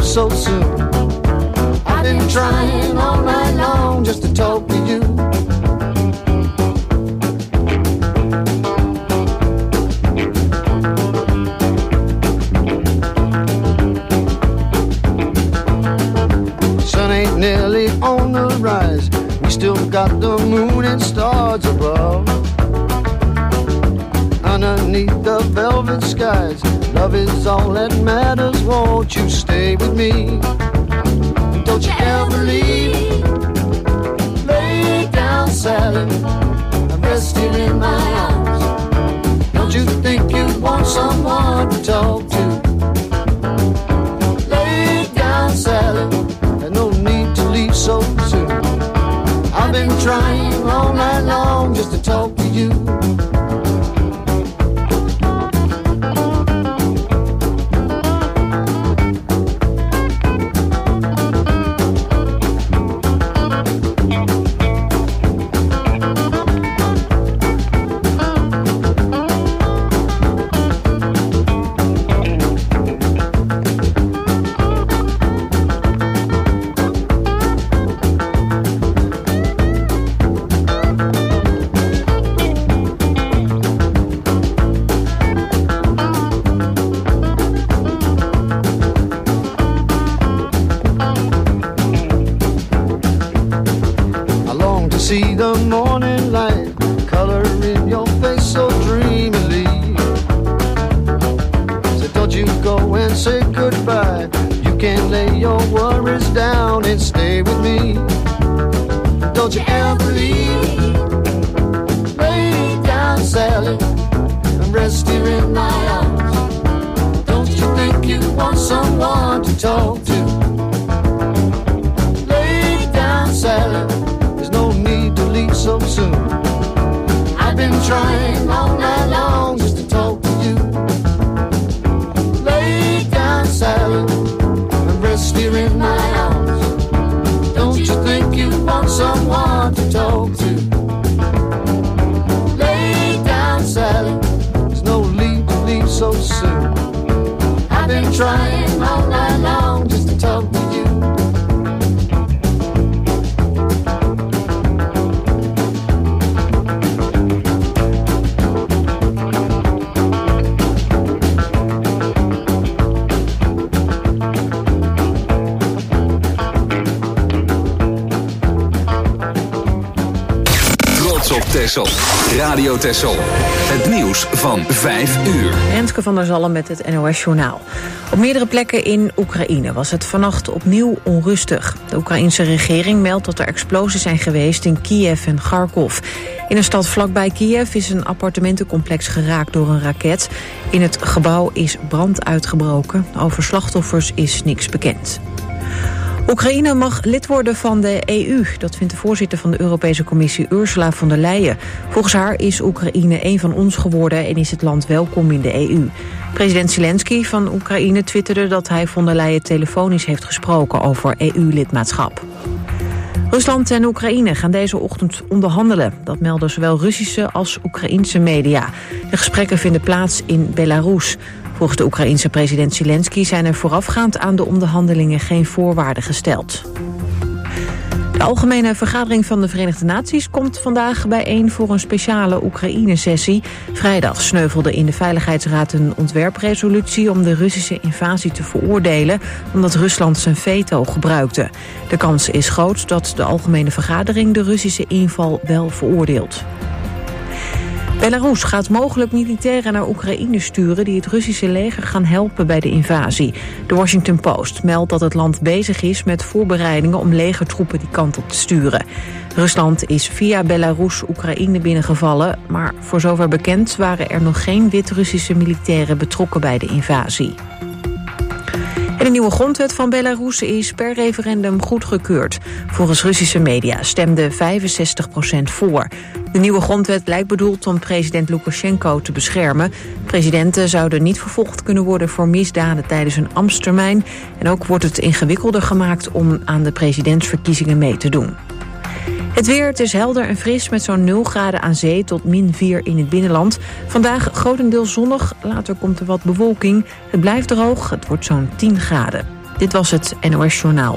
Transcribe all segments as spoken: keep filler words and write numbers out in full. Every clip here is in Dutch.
so soon. I've been trying all night long just to talk to you. Sun ain't nearly on the rise. We still got the moon and stars above. Underneath the velvet skies, love is all that matters. Won't you stay with me? Don't you ever leave. Lay down, Sally, rest here in my arms. Don't you think you want someone to talk to? Lay down, Sally, there's no need to leave so soon. I've been trying all night long just to talk to you. See the morning light, color in your face so dreamily. So don't you go and say goodbye. You can lay your worries down and stay with me. Don't you ever leave. Lay down, Sally, and rest here in my arms. Don't you think you want someone to talk to? Lay down, Sally, no need to leave so soon. I've been trying all night long just to talk to you. Lay down, Sally, and rest here in my arms. Don't you think you want someone to talk to? Lay down, Sally, there's no need to leave so soon. I've been trying all night long just to talk to you. Op Texel. Radio Texel. Het nieuws van vijf uur. Renske van der Zalm met het N O S-journaal. Op meerdere plekken in Oekraïne was het vannacht opnieuw onrustig. De Oekraïense regering meldt dat er explosies zijn geweest in Kiev en Kharkov. In een stad vlakbij Kiev is een appartementencomplex geraakt door een raket. In het gebouw is brand uitgebroken. Over slachtoffers is niks bekend. Oekraïne mag lid worden van de E U. Dat vindt de voorzitter van de Europese Commissie Ursula von der Leyen. Volgens haar is Oekraïne één van ons geworden en is het land welkom in de E U. President Zelensky van Oekraïne twitterde dat hij von der Leyen telefonisch heeft gesproken over E U-lidmaatschap. Rusland en Oekraïne gaan deze ochtend onderhandelen. Dat melden zowel Russische als Oekraïense media. De gesprekken vinden plaats in Belarus. Volgens de Oekraïense president Zelensky zijn er voorafgaand aan de onderhandelingen geen voorwaarden gesteld. De Algemene Vergadering van de Verenigde Naties komt vandaag bijeen voor een speciale Oekraïne-sessie. Vrijdag sneuvelde in de Veiligheidsraad een ontwerpresolutie om de Russische invasie te veroordelen, omdat Rusland zijn veto gebruikte. De kans is groot dat de Algemene Vergadering de Russische inval wel veroordeelt. Belarus gaat mogelijk militairen naar Oekraïne sturen die het Russische leger gaan helpen bij de invasie. De Washington Post meldt dat het land bezig is met voorbereidingen om legertroepen die kant op te sturen. Rusland is via Belarus Oekraïne binnengevallen, maar voor zover bekend waren er nog geen Wit-Russische militairen betrokken bij de invasie. En de nieuwe grondwet van Belarus is per referendum goedgekeurd. Volgens Russische media stemde vijfenzestig procent voor. De nieuwe grondwet lijkt bedoeld om president Lukashenko te beschermen. Presidenten zouden niet vervolgd kunnen worden voor misdaden tijdens hun ambtstermijn. En ook wordt het ingewikkelder gemaakt om aan de presidentsverkiezingen mee te doen. Het weer, het is helder en fris met zo'n nul graden aan zee tot min vier in het binnenland. Vandaag grotendeels zonnig, later komt er wat bewolking. Het blijft droog, het wordt zo'n tien graden. Dit was het N O S Journaal.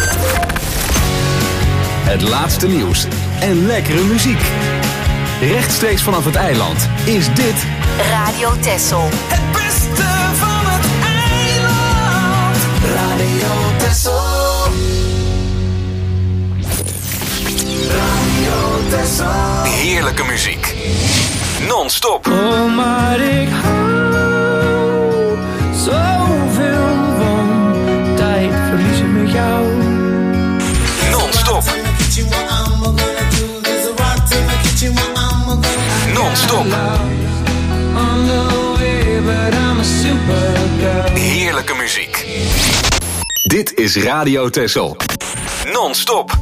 Het laatste nieuws en lekkere muziek. Rechtstreeks vanaf het eiland is dit Radio Texel. Het beste van het eiland. Radio Texel. Radio Texel. heerlijke muziek. Non-stop. Oh, maar ik hou zoveel van tijd verliezen met jou. Non-stop. Non-stop. Heerlijke muziek. Dit is Radio Texel. Non-stop.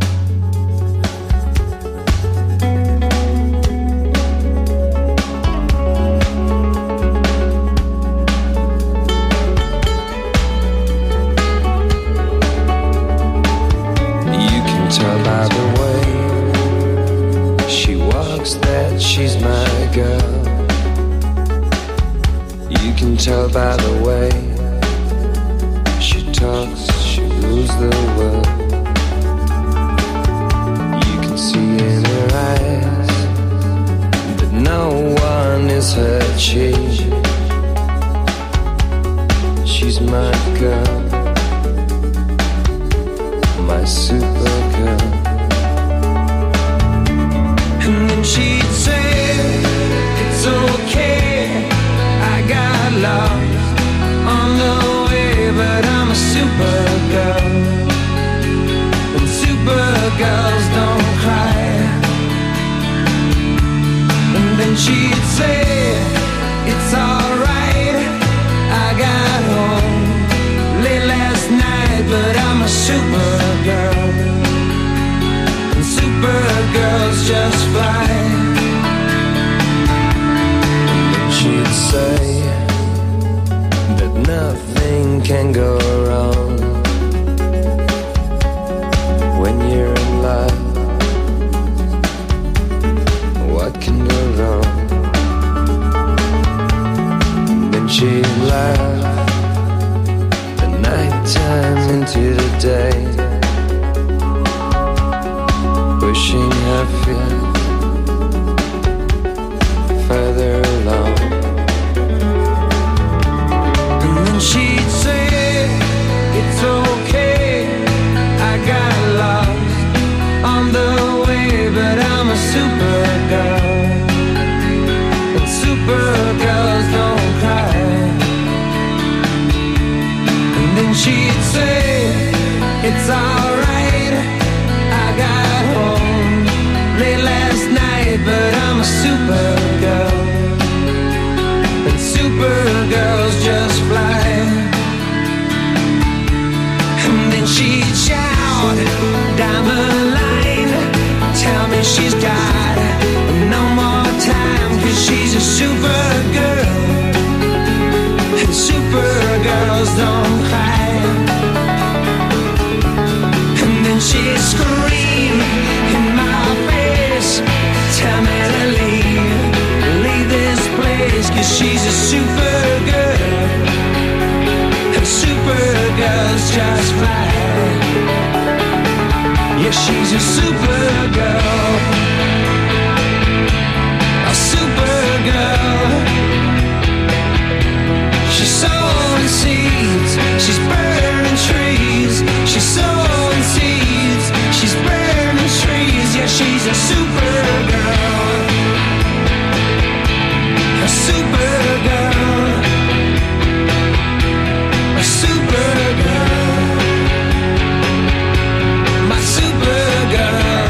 By the way she walks that she's my girl. You can tell by the way she talks, she rules the world. You can see in her eyes that no one is her chief. She's my girl, my supergirl. And then she'd say, it's okay, I got lost on the way, but I'm a supergirl. And supergirls don't cry. And then she'd say, it's alright, I got home late last night, but I'm a supergirl. And supergirls just fly. And then she'd say that nothing can go wrong when you're in love. What can go wrong? And then she'd laugh the nighttime into the day, pushing her feet further along. And then she'd say, it's okay, I got lost on the way, but I'm a supergirl. And supergirls don't cry. And then she'd say, it's alright, I got home late last night, but I'm a supergirl. And supergirls just fly. And then she'd shout down the line, tell me she's got no more time, 'cause she's a supergirl. And supergirls don't cry. And then she'd scream in my face, tell me to leave, leave this place, 'cause she's a supergirl. And supergirls just fly. Yeah, she's a supergirl. A supergirl. She's sowing seeds, she's burning trees. She's sowing seeds, she's burning trees. Yeah, she's a supergirl. A supergirl. A supergirl. My supergirl.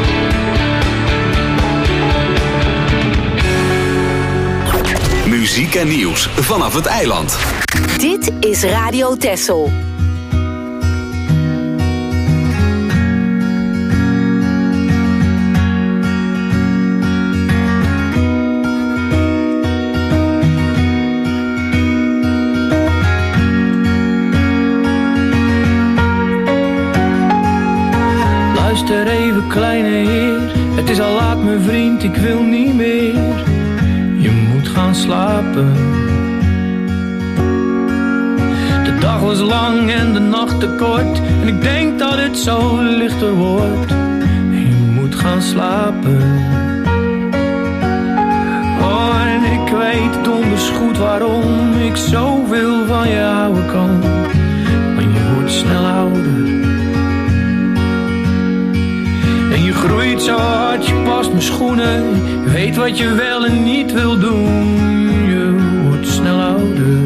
Muziek en nieuws vanaf het eiland. Dit is Radio Texel. Luister even, kleine heer, het is al laat, mijn vriend, ik wil niet meer. Je moet gaan slapen. De De dag was lang en de nacht te kort. En ik denk dat het zo lichter wordt. En je moet gaan slapen. Oh, en ik weet donders goed waarom ik zoveel van je houden kan. Maar je wordt snel ouder. En je groeit zo hard, je past mijn schoenen. Je weet wat je wel en niet wil doen. Je wordt snel ouder.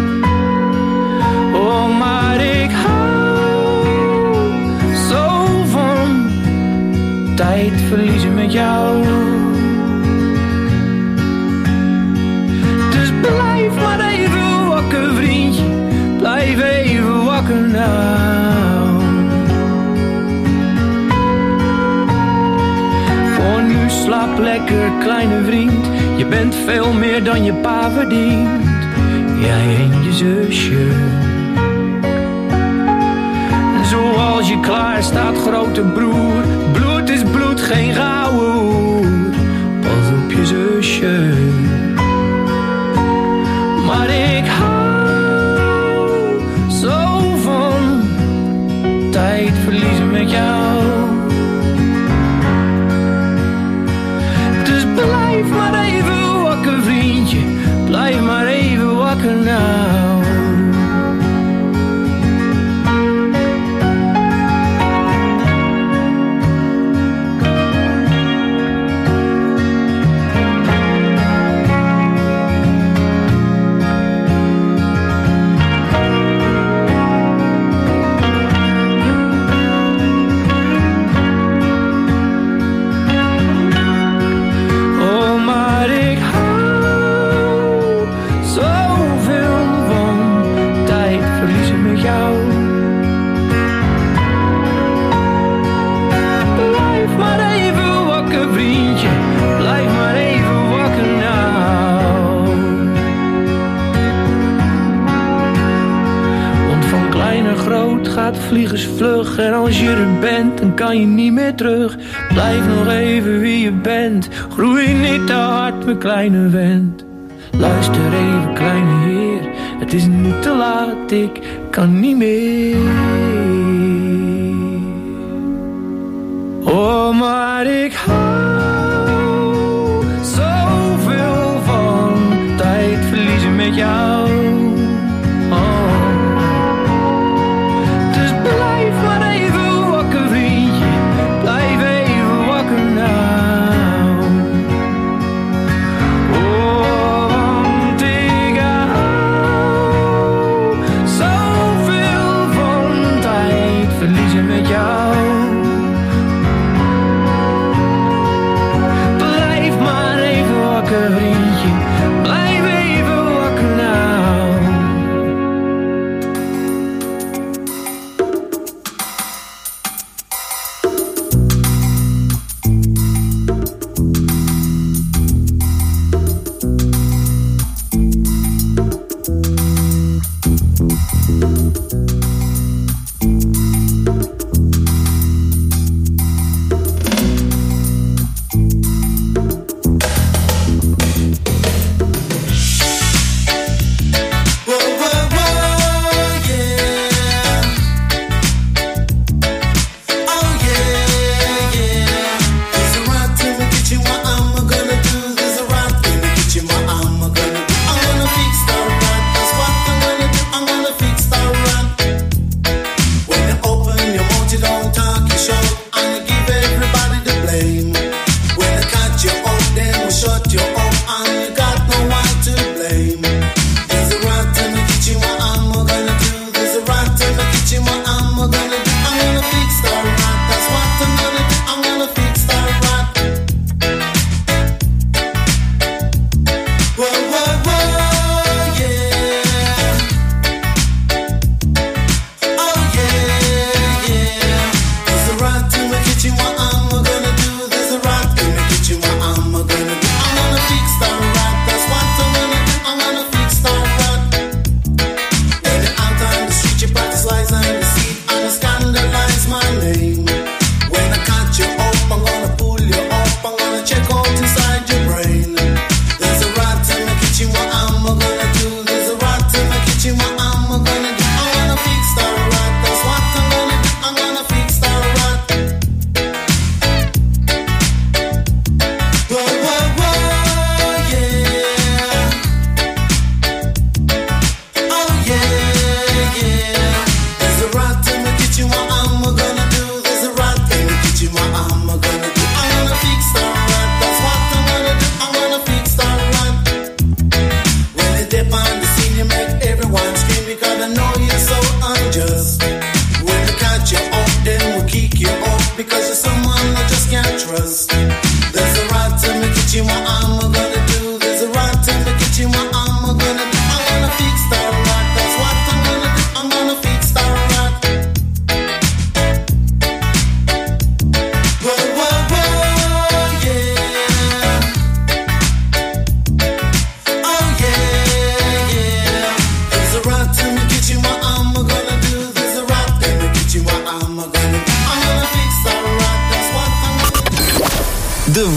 Oh, maar ik hou zo van tijd verliezen met jou. Dus blijf maar even wakker, vriendje. Blijf even wakker nou. Voor nu slaap lekker, kleine vriend. Je bent veel meer dan je pa verdient. Jij en je zusje. En zoals je klaar staat, grote broer. Bloed is bloed, geen gouden hoer. Pas op je zusje. Maar ik hou zo van tijd verliezen met jou. Dus blijf maar even wakker, vriendje. Blijf maar even wakker nou. Vliegensvlug en als je er bent, dan kan je niet meer terug. Blijf nog even wie je bent. Groei niet te hard, mijn kleine vent. Luister even, kleine heer. Het is niet te laat, ik kan niet meer. Oh, maar ik hou zoveel van tijd verliezen met jou.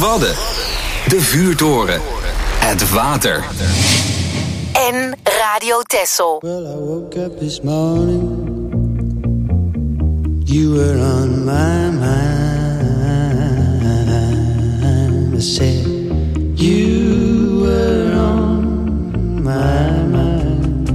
Wadden, de vuurtoren, het water. En Radio Texel. Well, I woke up this morning. You were on my mind. I said you were on my mind.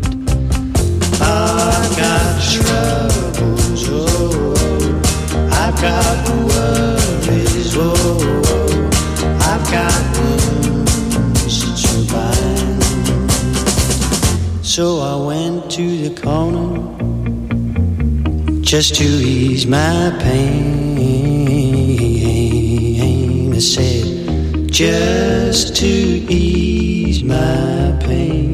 I've got troubles, oh, I've got worries, oh, I've got wounds to bind. So I went to the corner just to ease my pain. I said, just to ease my pain.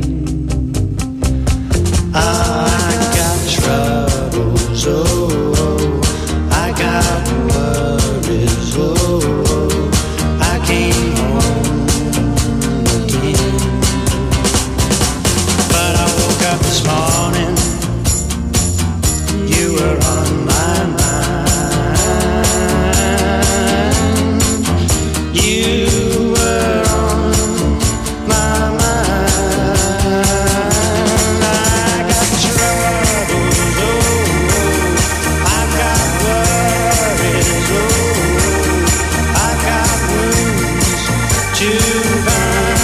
I got troubles, oh, oh, I got worries, oh, oh, I came home again. But I woke up this morning, you were on my mind. You were on my mind. I got troubles, oh, oh. I've got worries, oh, oh. I've got wounds to bind.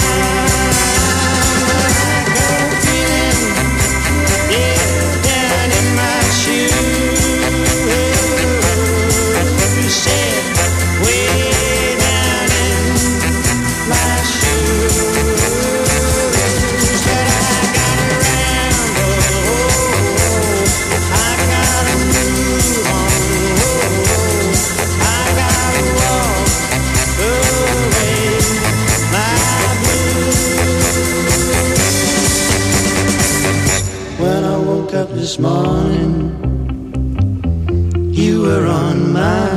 I go feeling, yeah, down in my shoes. You said, way down in my shoes. But I got around, oh, I gotta move on, oh, I gotta walk away my blues. When I woke up this morning, you were on my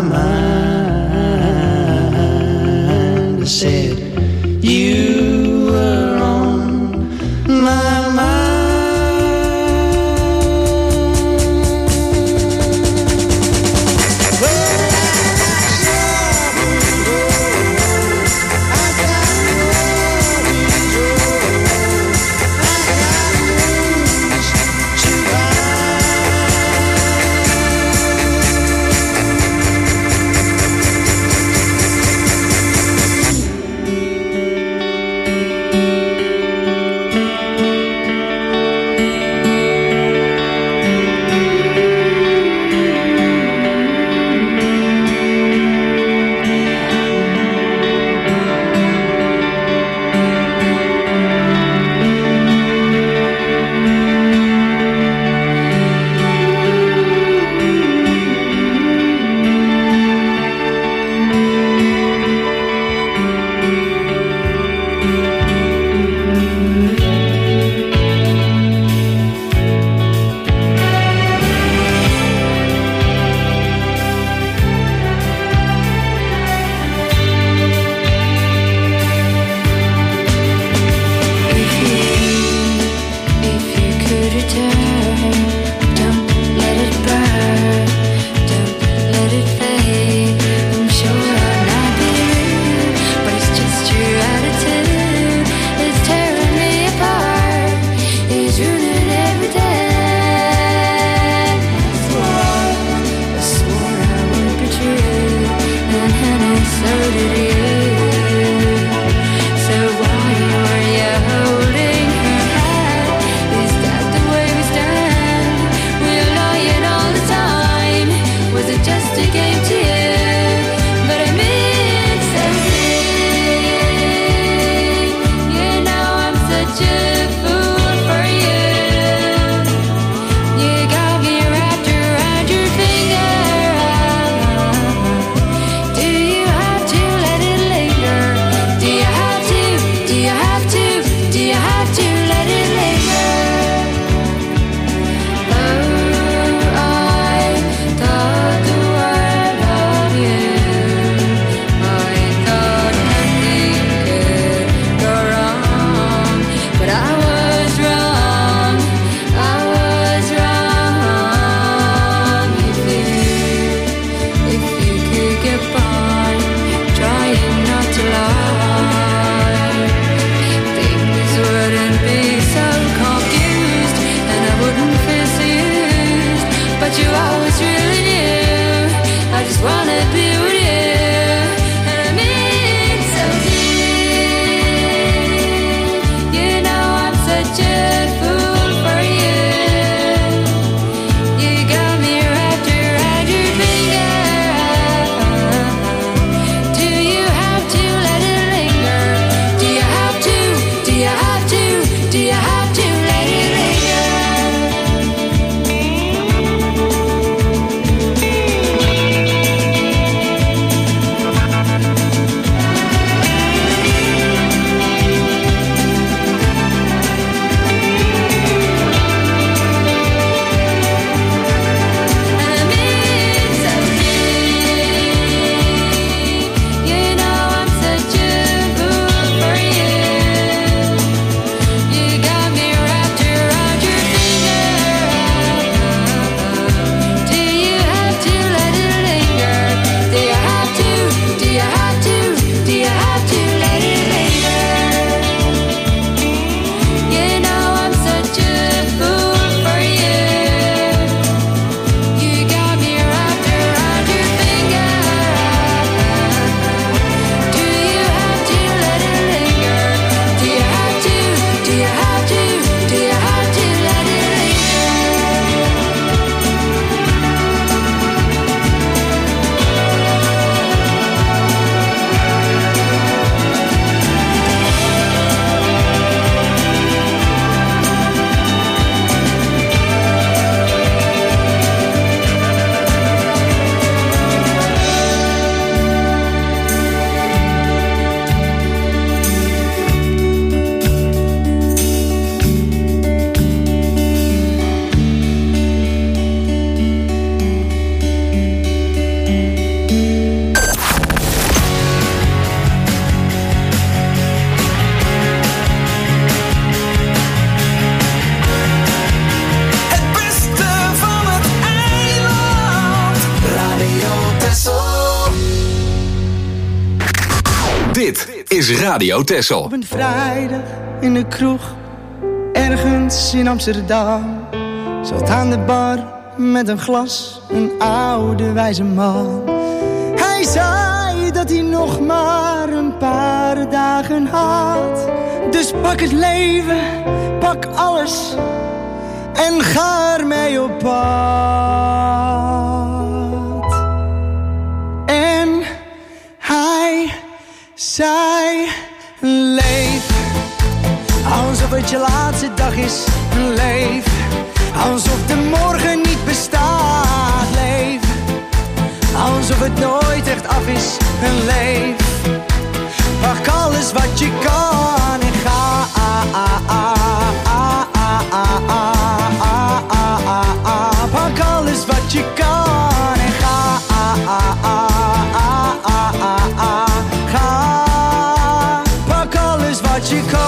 mind. I said, you were on my mind. Well, I got troubles, oh, I got worries, oh, I got wounds to try is Radio Texel. Op een vrijdag in de kroeg, ergens in Amsterdam, zat aan de bar met een glas een oude wijze man. Hij zei dat hij nog maar een paar dagen had. Dus pak het leven, pak alles en ga ermee op pad. En hij zei: leef alsof het je laatste dag is. Leef alsof de morgen niet bestaat. Leef alsof het nooit echt af is. Leef, pak alles wat je kan en ga. Pak alles wat je kan en ga. Ga, pak alles wat je kan.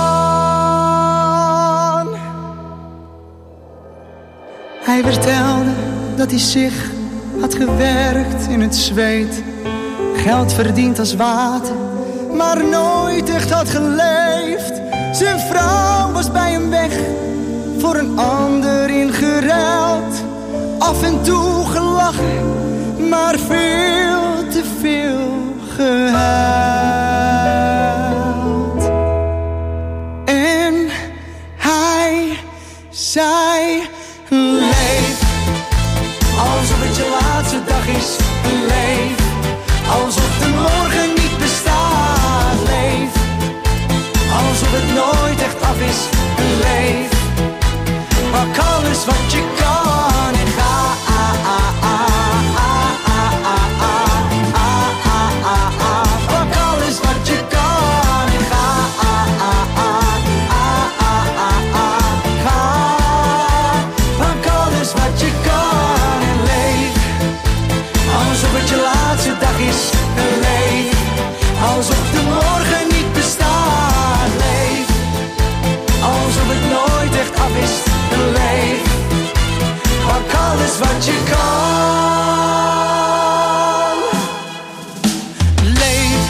Hij vertelde dat hij zich had gewerkt in het zweet, geld verdiend als water, maar nooit echt had geleefd. Zijn vrouw was bij hem weg, voor een ander ingeruild. Af en toe gelachen, maar veel te veel gehuild. En hij zei: leef alsof het je laatste dag is. Leef alsof de morgen niet bestaat. Leef alsof het nooit echt af is. Leef, pak alles wat je kan en ga. Pak alles wat je kan en ga. Ga, pak alles wat je kan en leef alsof het je laatste dag is. Leef alsof de morgen niet bestaat. Leef alsof het nooit echt af is. Leef, pak alles wat je kan. Leef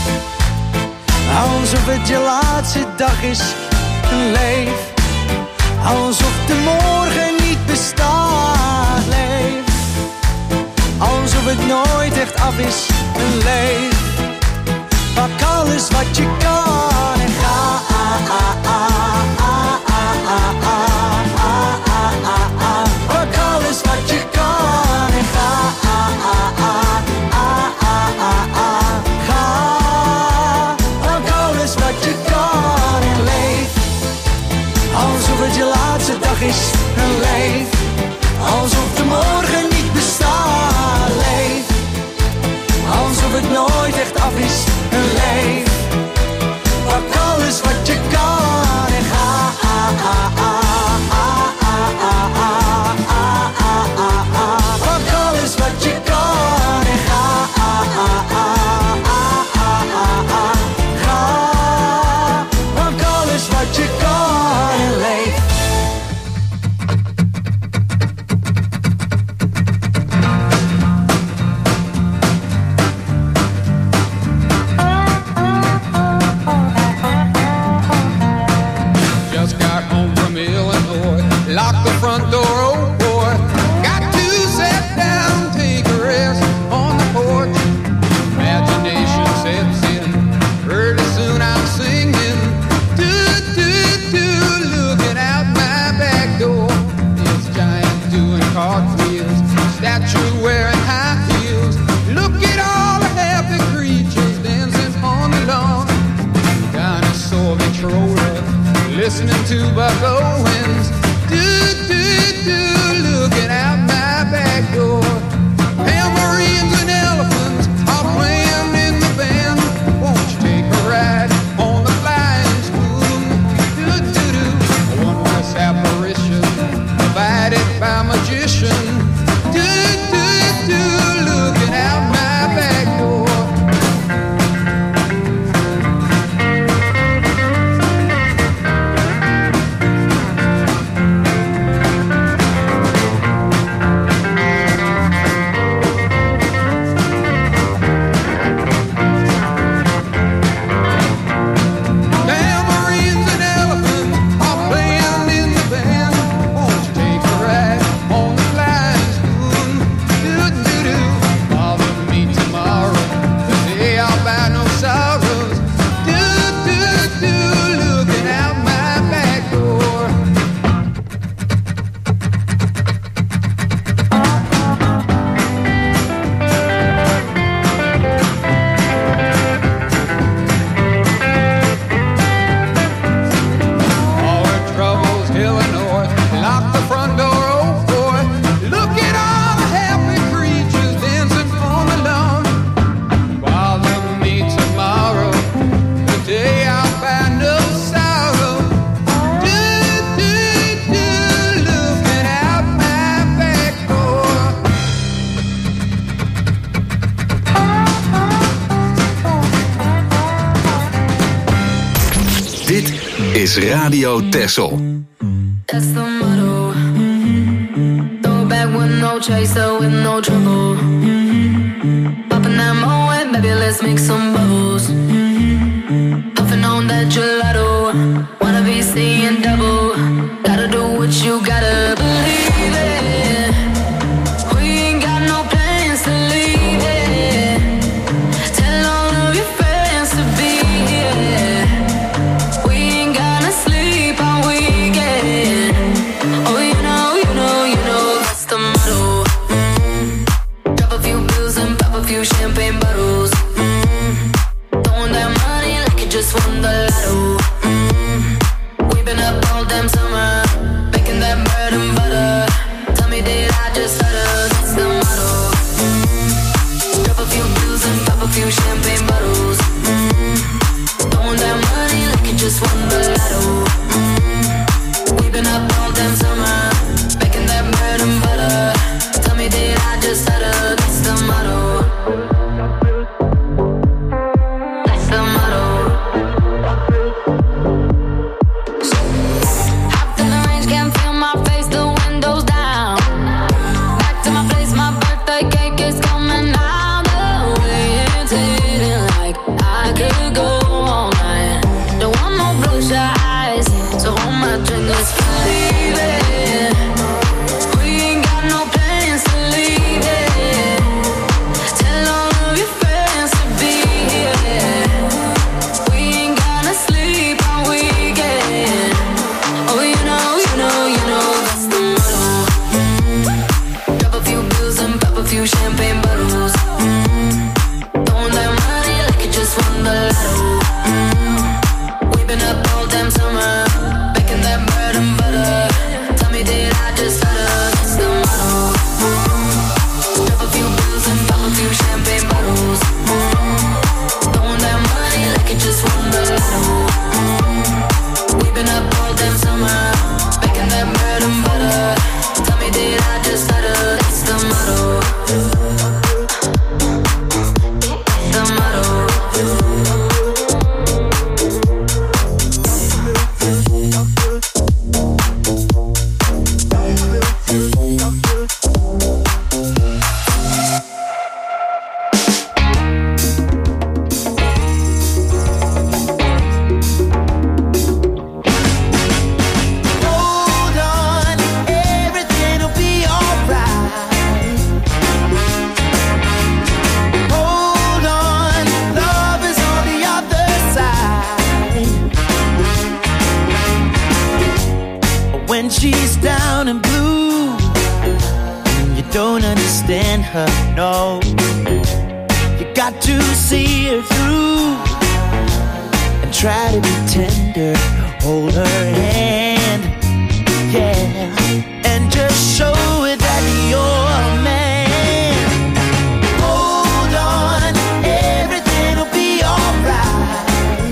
alsof het je laatste dag is. Leef alsof de morgen niet bestaat. Leef alsof het nooit echt af is. Leef, pak alles wat je kan en ga. Pak alles wat je kan en ga. Ga, pak alles wat je kan en leef alsof het je laatste dag is. Leef alsof de morgen niet bestaat. Leef alsof het nooit echt af is. Leef, pak alles wat je kan en ga. Pak alles wat je kan en ga. Ga, pak alles wat je kan en leef. Lock the front door, oh boy. Got to sit down, take a rest on the porch. Imagination sets in, early soon I'm singing. Do, do, do, looking out my back door. It's giants doing cartwheels, statues wearing high heels. Look at all the happy creatures dancing on the lawn. Dinosaur Victrola, listening to Buck Owens. Do, do, do, looking out my back door. Tambourines and elephants are playing in the band. Won't you take a ride on the flying spoon? Do, do, do, a wondrous apparition provided by magician. Do, do, do, looking out my back door. Radio Texel. That's the motto. Throw back with no chaser, with no trouble. Popping that moe, baby, let's make some bubbles. Puffing on that gelato. Wanna be seeing double. Gotta do what you gotta believe it. We ain't got no plans to leave it. Tell all of your friends to be here. We ain't gonna sleep all weekend. Oh, you know, you know, you know, that's the motto. Drop a few bills and pop a few champagne bottles. Throwing that money like you just won the lotto. We've been up all damn summer, making that bread and butter. Tell me, did I just stutter? That's the motto. Drop a few bills and pop a few champagne bottles. Throwing that money like you just won the lotto. We've been up all damn summer, making that bread and butter. Tell me, did I just stutter? That's the motto. That's the motto. Hopped in the range, can't feel my face, the windows down. Back to my place, my birthday cake is coming out. The way it's hitting like I could go all night. Don't want no bloodshot eyes, so hold my drink, let's believe it. We ain't got no plans to leave it. Tell all of your friends to be here. We ain't gonna sleep all weekend. Oh, you know, you know, you know, that's the motto. Drop a few bills and pop a few champagne bottles. Throwing that money like you just won the lotto. We've been up all damn summer, making that bread and butter. Tell me, did I just stutter? That's the motto. Drop a few bills and pop a few champagne bottles. Throwing that money like you just won the lotto. We've been up all damn summer, making that bread and butter. Tell me, did I just stutter? That's the motto. That's the motto. Hold on, everything'll be alright. Hold on, love is on the other side. When she's down and blue, and you don't understand her, no. You got to see her through and try to be tender. Hold her hand, yeah, and just show her that you're a man. Hold on, everything'll be alright.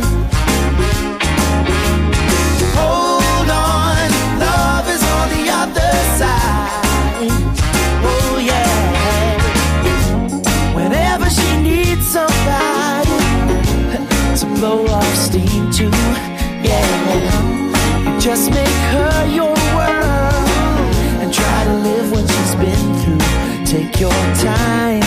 Hold on, love is on the other side. Oh yeah, whenever she needs somebody to blow off steam to, yeah, you just make her your world and try to live what she's been through. Take your time,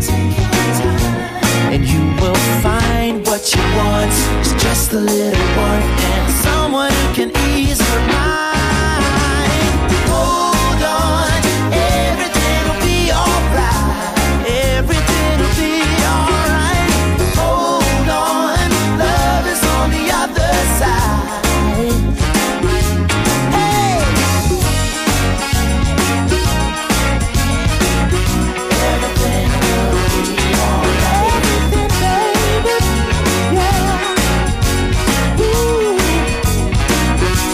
and you will find what she wants is just a little warmth and someone who can ease her mind. Hold on, everything'll be alright. Everything'll be alright. Hold on, love is on the other side. Hey! Everything will be alright. Everything, baby, yeah. Ooh.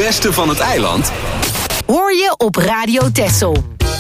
beste van het eiland hoor je op Radio Texel.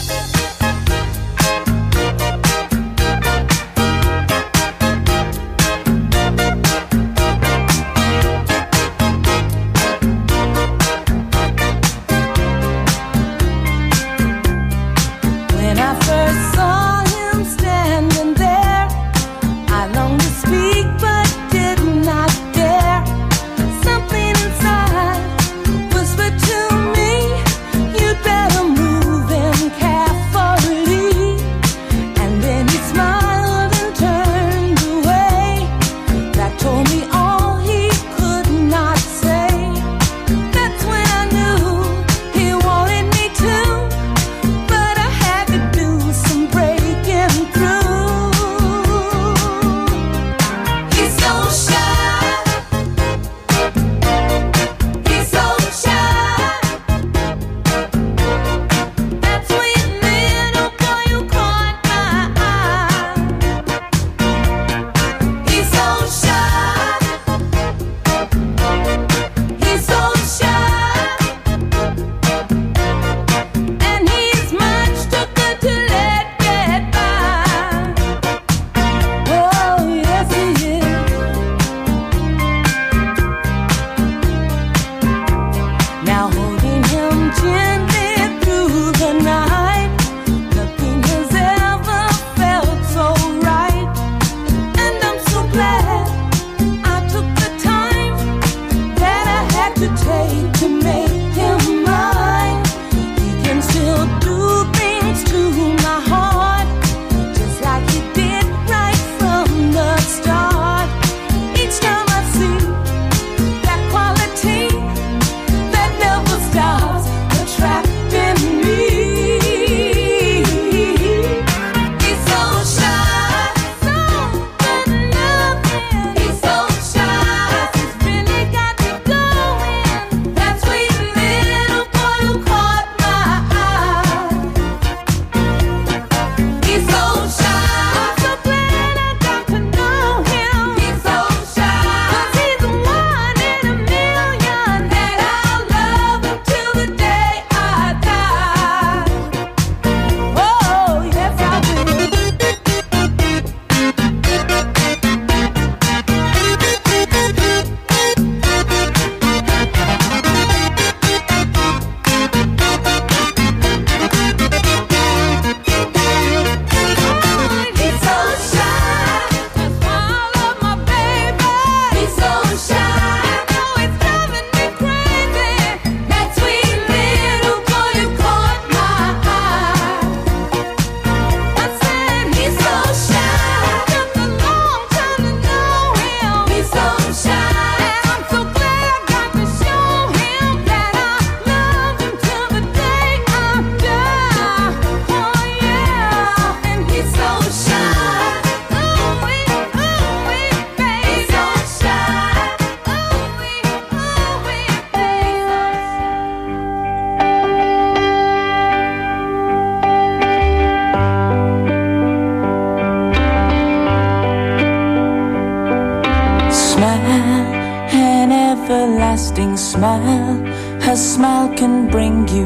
everlasting smile. Her smile can bring you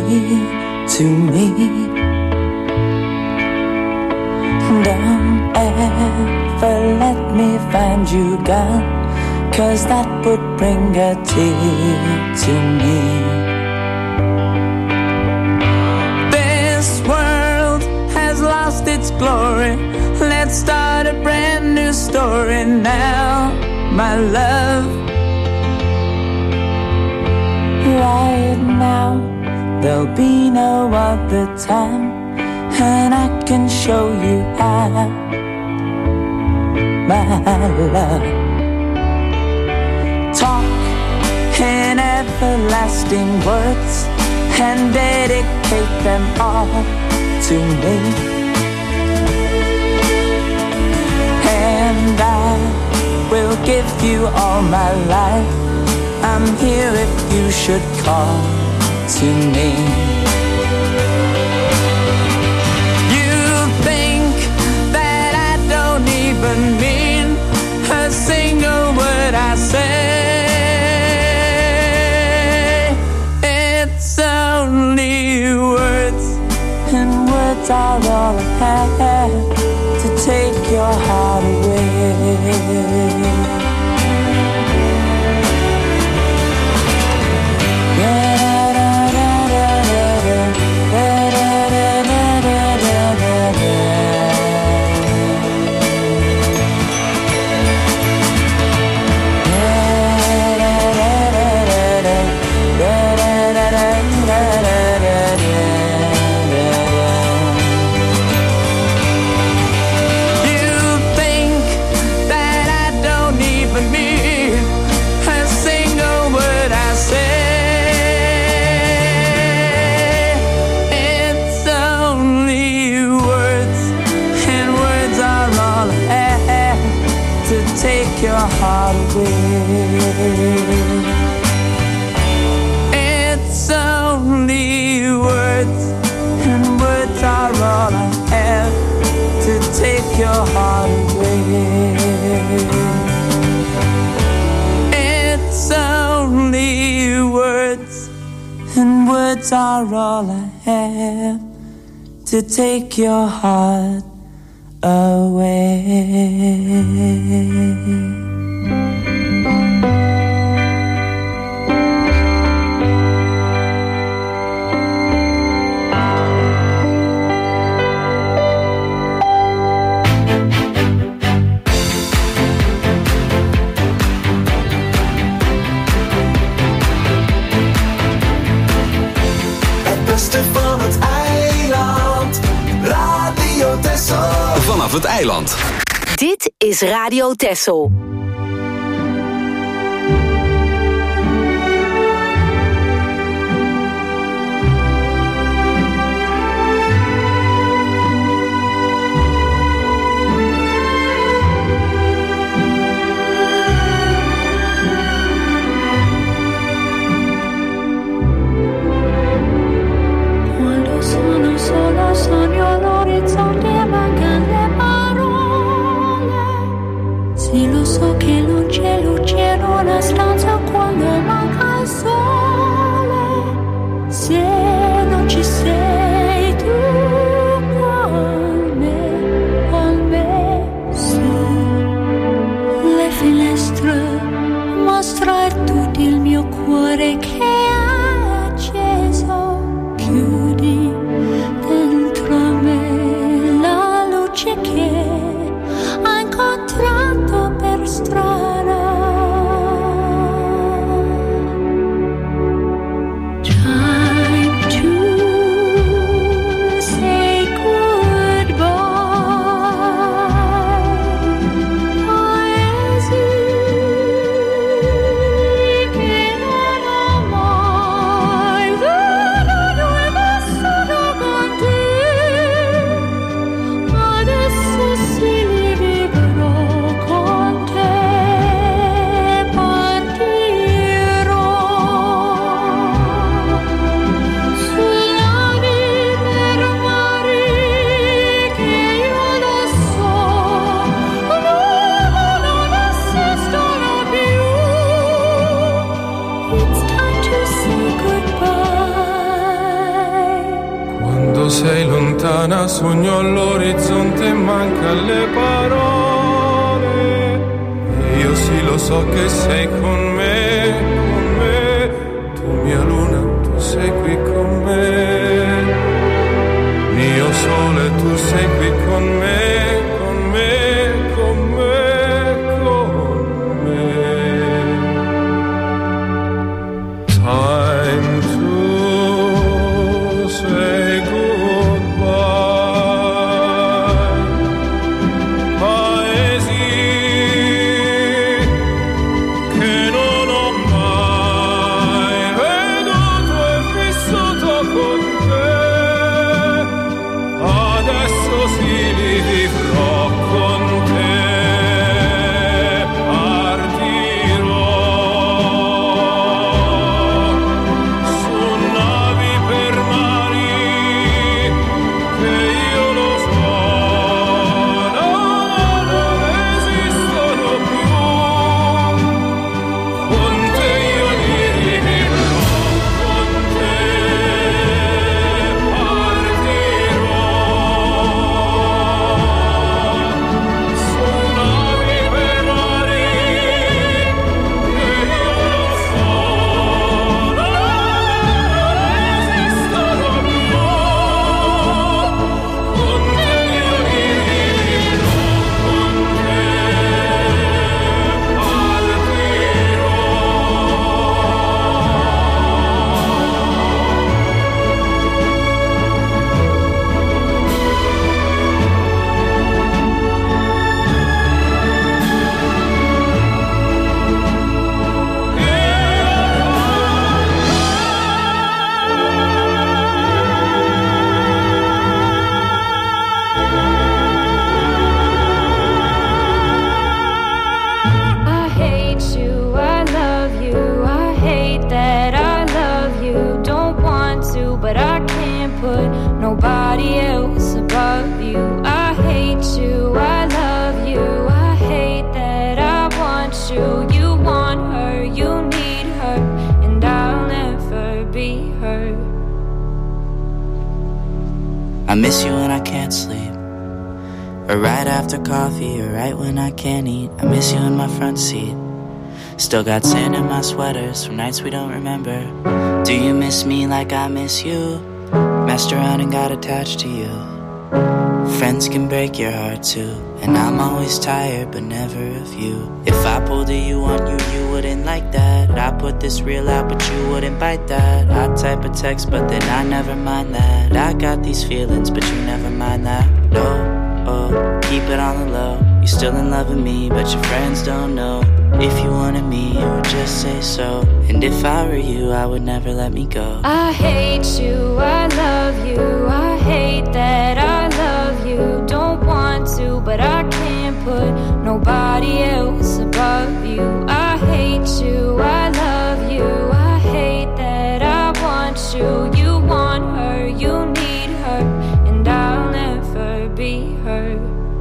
near to me. Don't ever let me find you gone, 'cause that would bring a tear to me. This world has lost its glory. Let's start a brand new story now, my love. Right now, there'll be no other time, and I can show you how, my love. Talk in everlasting words and dedicate them all to me, and I will give you all my life. I'm here if you should call to me. You think that I don't even mean a single word I say. words are all I have to take your heart away. It's only words, and words are all I have to take your heart away. It's only words, and words are all I have to take your heart away. Van het eiland, Radio Texel. Vanaf het eiland. Dit is Radio Texel. Solo sogno l'orizzonte, mancano le parole. Sì, lo so che non c'è luce in una stanza quando manca il sole. Se non ci sei tu con me, con me, su le finestre mostra tutto il mio cuore che è acceso. Chiudi dentro me la luce che ho incontrato per strada. Time to say goodbye. Paesi che non ho mai veduto e vissuto con te. Adesso sì li vivrò con te. Partirò sulla vita per mari che io lo so non esistono più. It's time to say goodbye. Quando sei lontana sogno all'orizzonte e manca le parole. E io sì lo so che sei con me, con me. Tu mia luna, tu sei qui con me. Mio sole, tu sei qui con me, con me, con me, con me. Time to say goodbye. Paesi che miss you when I can't sleep, or right after coffee, or right when I can't eat. I miss you in my front seat. Still got sand in my sweaters from nights we don't remember. Do you miss me like I miss you? Messed around and got attached to you. Friends can break your heart too, and I'm always tired but never of you. If I pulled a you on you, you wouldn't like that. I put this reel out but you wouldn't bite that. I type a text but then I never mind that. I got these feelings but you never mind that. No, oh, keep it on the low. You're still in love with me but your friends don't know. If you wanted me, you would just say so. And if I were you, I would never let me go. I hate you, I love you, I hate that I love you. Don't want to, but I can't put nobody else above you. I hate you, I love you, I hate that I want you. You want her, you need her, and I'll never be her.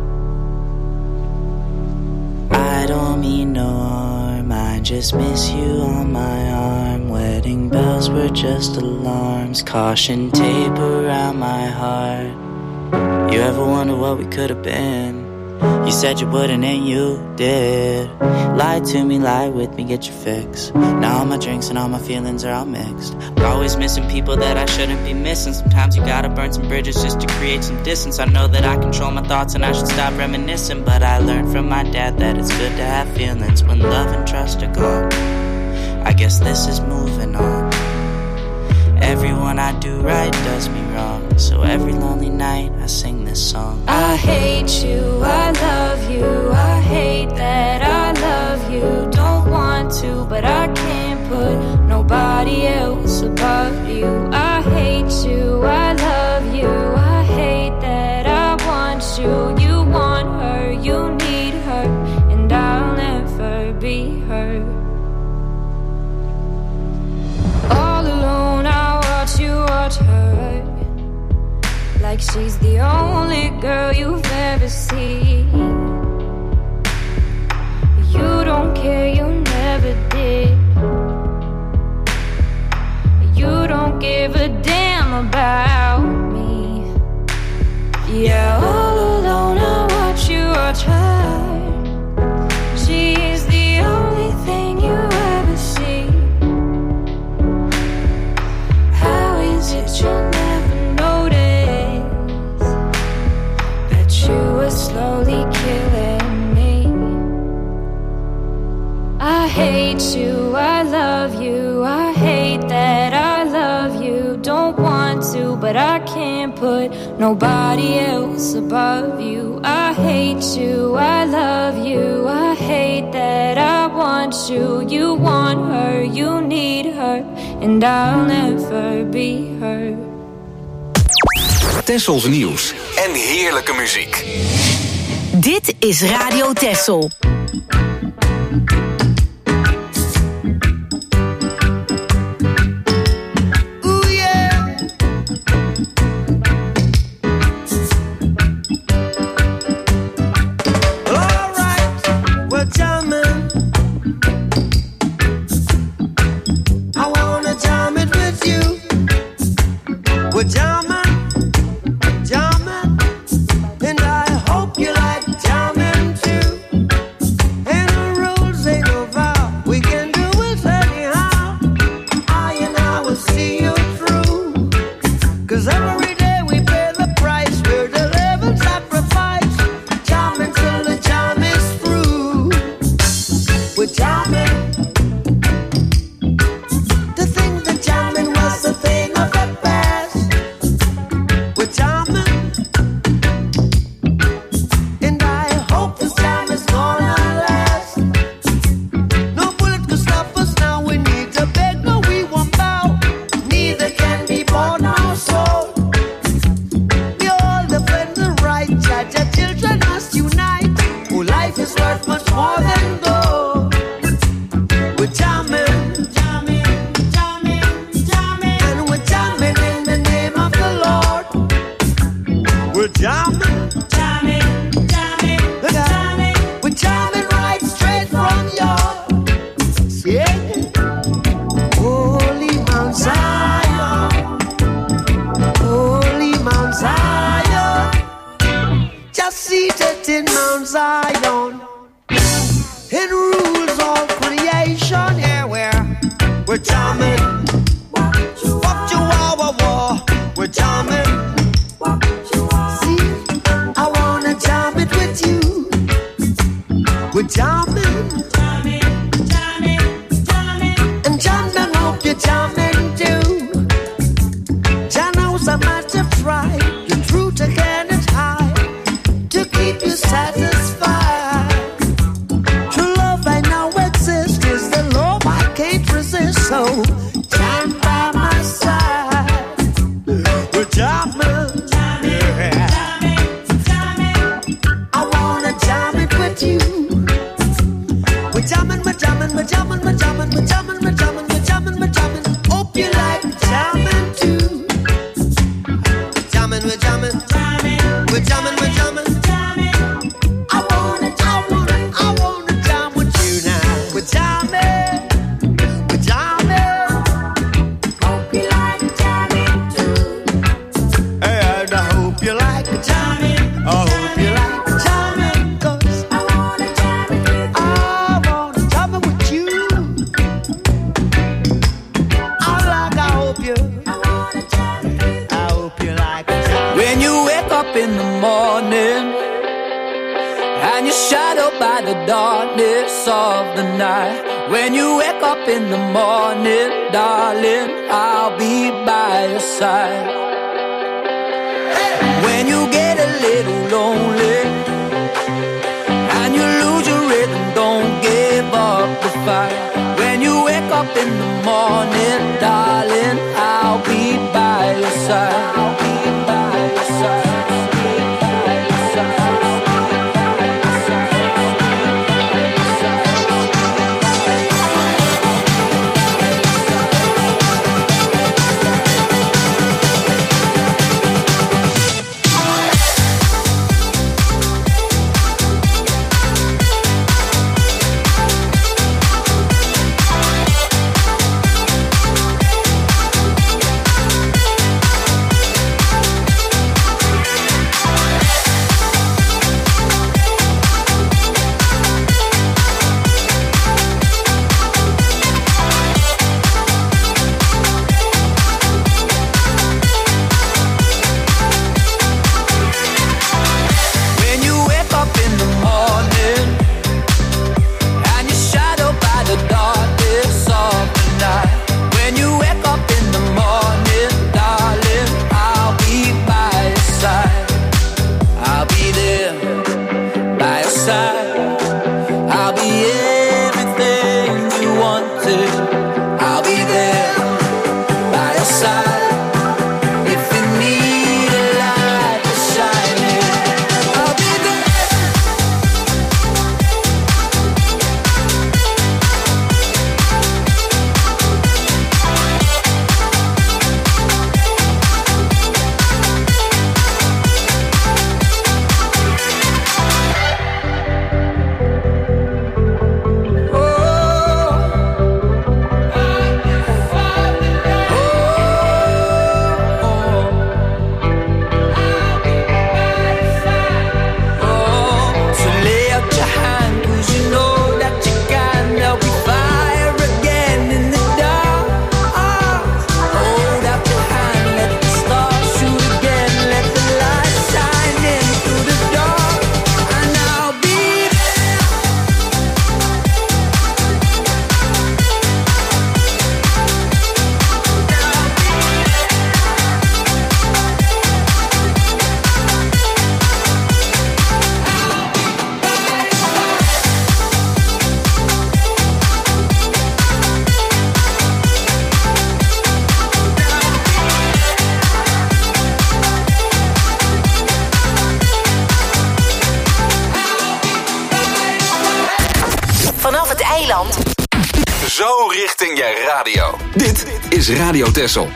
I don't mean no harm, I just miss you on my arm. Wedding bells were just alarms, caution tape around my heart. You ever wonder what we could have been? You said you wouldn't and you did. Lie to me, lie with me, get your fix. Now all my drinks and all my feelings are all mixed. I'm always missing people that I shouldn't be missing. Sometimes you gotta burn some bridges just to create some distance. I know that I control my thoughts and I should stop reminiscing, but I learned from my dad that it's good to have feelings when love and trust are gone. I guess this is moving on. Everyone I do right does me wrong, so every lonely night I sing this song. I hate you, I love you, I hate that I love you. Don't want to, but I can't put nobody else above you. I hate you, I love you, I hate that I want you. You want her, you need her, and I'll never be her. All alone I watch you watch her, like she's the only girl you've ever seen. You don't care, you never did. You don't give a damn about me. Yeah, all alone I watch you watch her. She's the only thing you ever see. How is it you never notice that you were slowly killing me? I hate you, I love you, I hate that I love you. Don't want to, but I can't put nobody else above you. I hate you, I love you, I hate that I want you. You want her, you need her, and I'll never be her. Tessels nieuws en heerlijke muziek. Dit is Radio Tessel. And I hope you like jamming too. We're jamming, jamming, jamming, jamming. And jamming, hope you're jamming too. Jah knows how much to try. The truth again is high to keep you satisfied. True love I know exists is the love I can't resist. So jam by my side. We're jamming, jamming, yeah. jamming, jamming. I wanna jam it with you. We're jamming, we're jamming, we're jamming, we're jamming, we're jamming, we're jamming, we're jamming, we're jamming. Hope you like jamming too. Jamming, we're jamming, jamming, we're jamming, we're jamming, jamming. I wanna, I wanna, I wanna jam with you now. We're jamming, we're jamming. Hope you like jamming too. And I hope you like jamming. I hope you like jamming, 'cause I wanna jam with you. I wanna jam with you. I like, I hope you. I wanna jam with you. I hope you like jamming. When you wake up in the morning and you're shadowed by the darkness of the night. When you wake up in the morning, darling, I'll be by your side. When you get a little lonely and you lose your rhythm, don't give up the fight. When you wake up in the morning, darling, I'll be by your side. I'll be by your side. When you wake up in the morning and you're shadowed by the darkness of the night. When you wake up in the morning, darling, I'll be by your side. I'll be there by your side. I'll be everything you wanted. I'll be there by your side. If you need a light to shine in, I'll be there. So lay out your hand, 'cause you know that you can. There'll be fire again in the dark. Hold out your hand, let the stars shoot again. Let the light shine in through the dark, and I'll be there. Vanaf het eiland. Zo richting je radio. Dit is Radio Texel.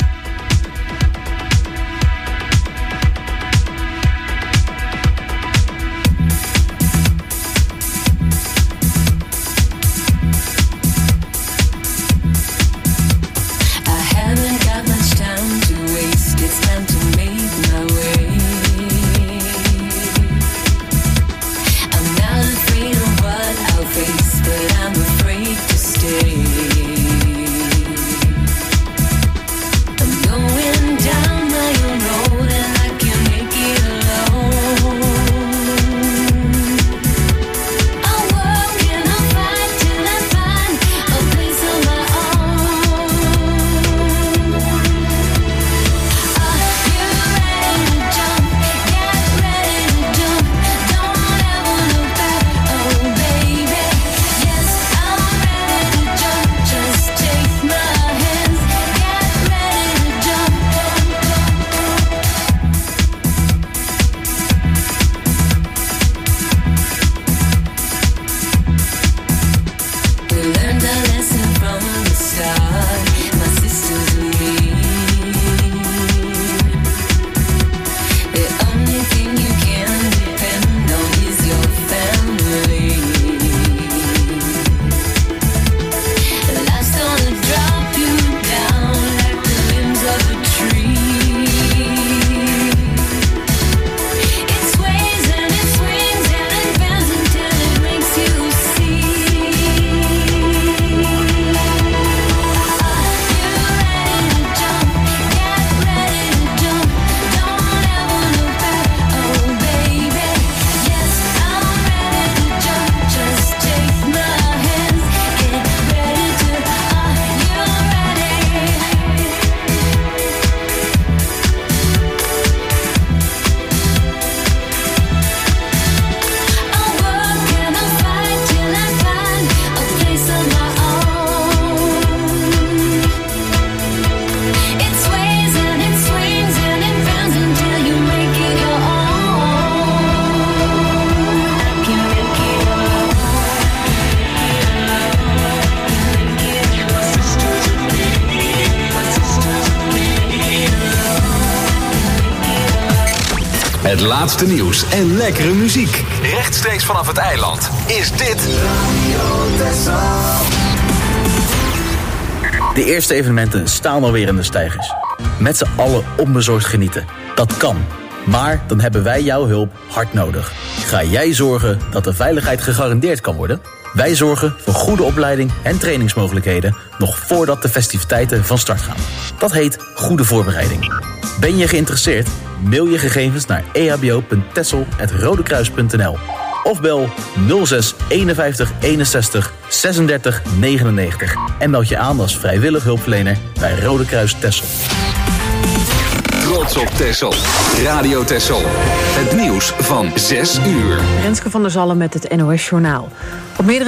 I haven't got much time to waste. It's time to make my way. I'm not afraid of what I'll face, but I'm afraid to stay. I'm Het laatste nieuws en lekkere muziek. Rechtstreeks vanaf het eiland is dit De eerste evenementen staan alweer in de steigers. Met z'n allen onbezorgd genieten. Dat kan. Maar dan hebben wij jouw hulp hard nodig. Ga jij zorgen dat de veiligheid gegarandeerd kan worden? Wij zorgen voor goede opleiding en trainingsmogelijkheden nog voordat de festiviteiten van start gaan. Dat heet goede voorbereiding. Ben je geïnteresseerd? Mail je gegevens naar e h b o punt texel apenstaartje rodekruis punt n l of bel nul zes eenenvijftig eenenzestig zesendertig negenennegentig en meld je aan als vrijwillig hulpverlener bij Rode Kruis Texel. Trots op Texel. Radio Texel. Het nieuws van zes uur. Renske van der Zalm met het N O S Journaal. Op meerdere